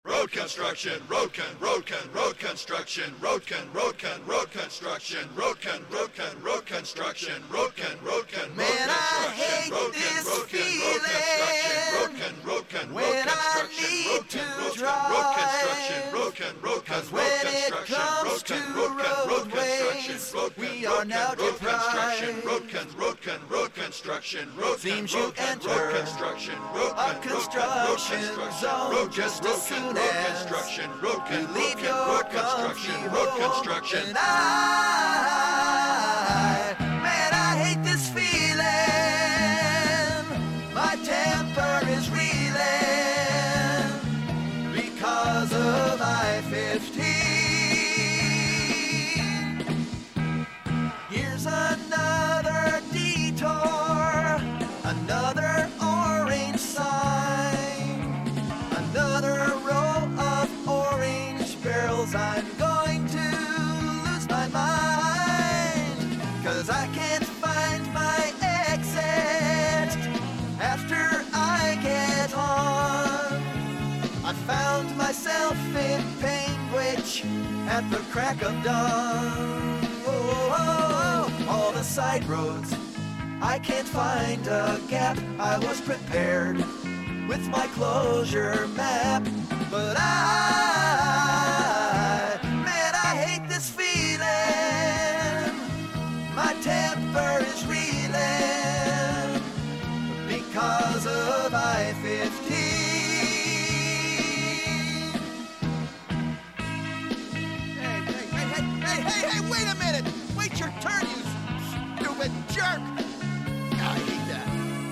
Road construction, road construction, road construction, road construction, road construction, Man, I hate this feeling when I need to drive. 'Cause when it comes to roadways, we are now deprived. Seems you enter a construction zone just as soon as you leave your comfy home. And man, I hate this feeling. My temper is reeling because of I-15. Here's another detour, another orange sign, another row of orange barrels. I'm going to lose my mind, 'cause I can't find my exit after I get on. I found myself in Panguitch at the crack of dawn. All the side roads, I can't find a gap. I was prepared with my closure map, but man, I hate this feeling. My temper is reeling because of I-15. Hey, wait a minute! Wait your turn, you stupid jerk! I hate that.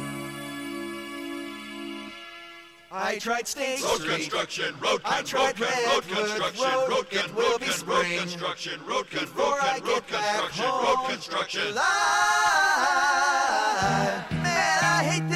I tried State road Street. construction, road I tried road Redwood construction, Road. road It will be spring construction, before I get back home. road construction. Man, I hate